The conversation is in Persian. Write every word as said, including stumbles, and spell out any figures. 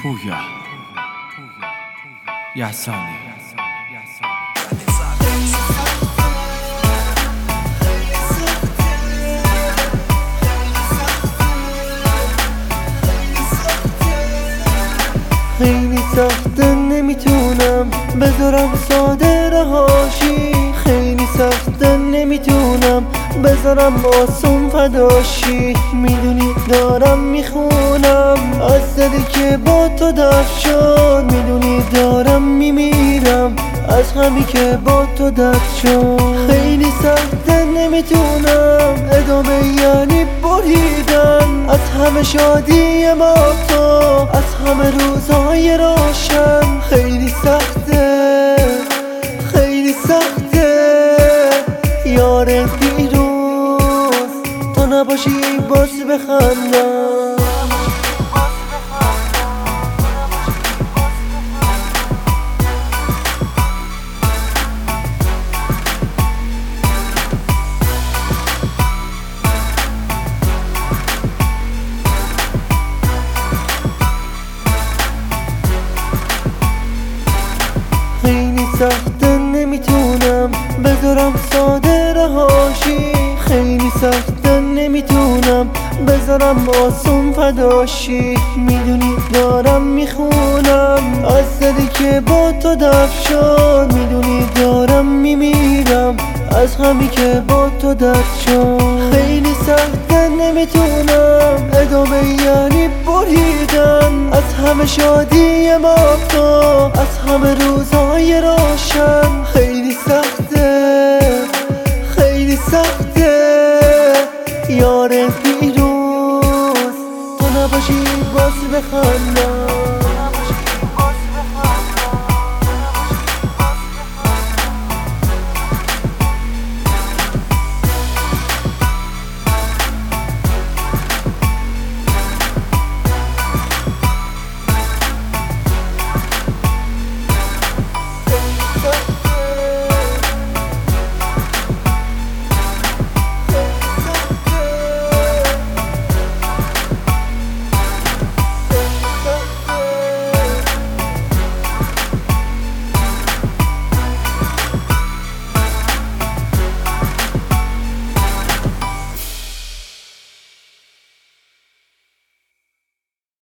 پویا یسانی خیلی سخته نمیتونم بذارم ساده رهاشی، خیلی سخته نمیتونم بذارم آسون فداشی. میدونی دارم میخونم از دلی که با تو دفع شد، میدونی دارم میمیرم از غمی که با تو دفع شد. خیلی سخته نمیتونم ادامه یعنی بریدن از همه شادی ما تو، از همه روزهای روشن. خیلی سخته خیلی سخته یار دیروز تو نباشی باز بخندم. خیلی سخته نمیتونم بذارم ساده رهاشی، خیلی سخته نمیتونم بذارم آسون فداشی. میدونی دارم میخونم از دلی که با تو دفع شد، میدونی دارم میمیرم از غمی که با تو دفع شد. خیلی سخته نمیتونم ادامه یعنی بریدن از همه شادی ما تو، از همه روزهای روشن. خیلی سخته خیلی سخته یار دیروز تو نباشی باز بخندم.